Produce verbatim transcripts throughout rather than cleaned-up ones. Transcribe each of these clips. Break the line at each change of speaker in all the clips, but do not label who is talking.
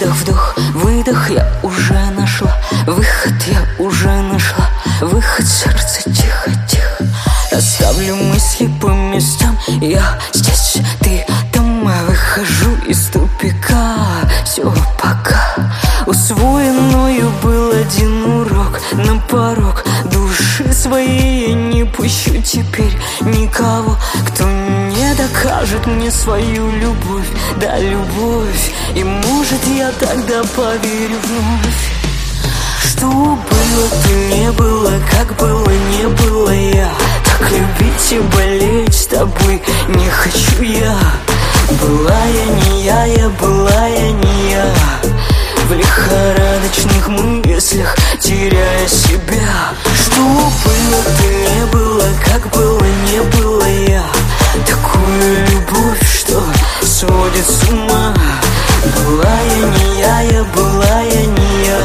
выдох, вдох, выдох. Я уже нашла выход, я уже нашла выход. Сердце тихо, тихо. Расставлю мысли по местам. Я здесь, ты там. Я выхожу из тупика. Все, пока. Усвоенную был один урок. На порог души своей я не пущу теперь никого, кто не докажет мне свою любовь. Да, любовь. И может я тогда поверю вновь. Что было, то не было, как было, не было я. Так любить и болеть с тобой не хочу я. Была я не я, я была я не я. В лихорадочных мыслях теряя себя. Что было, то не было, как было, не было я. Такую любовь, что сводит с ума. Была я не я, я была я не я.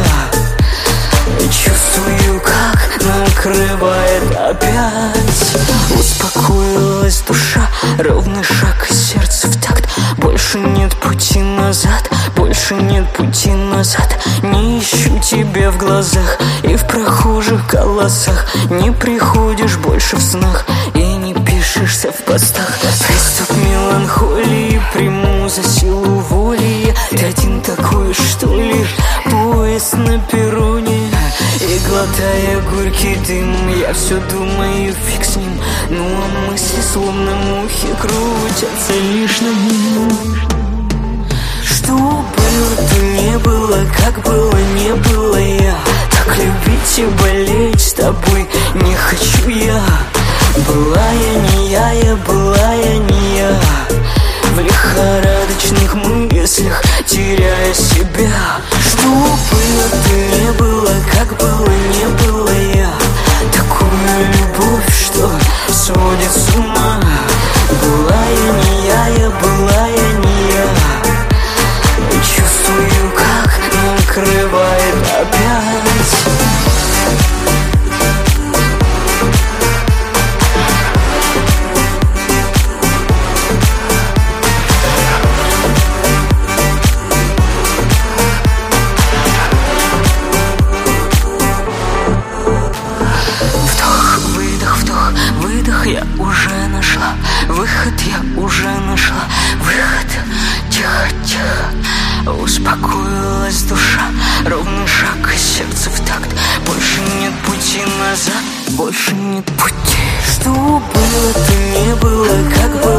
Чувствую, как накрывает опять. Успокоилась душа, ровный шаг и сердце в такт. Больше нет пути назад, больше нет пути назад. Не ищу тебя в глазах и в прохожих голосах. Не приходишь больше в снах и не пишешься в постах. Приступ меланхолии приму за силу воли. Ты один такой, что ли? Поезд на перроне. И глотая горький дым, я все думаю, фиг с ним. Ну а мысли словно мухи крутятся лишь над ним. Что было, то не было, как было, не было я. Так любить и болеть с тобой не хочу я. Была я не я, я была я не я. В лихорадочных мыслях теряя себя. Что было, то не было, как было, не было я. Такую любовь, что сводит с ума. Была я не я, я была я не я. Чувствую, как накрывает опять. Я уже нашла выход, я уже нашла выход. Тихо, тихо. Успокоилась душа, ровный шаг и сердце в такт. Больше нет пути назад, больше нет пути. Что было, то не было, как было.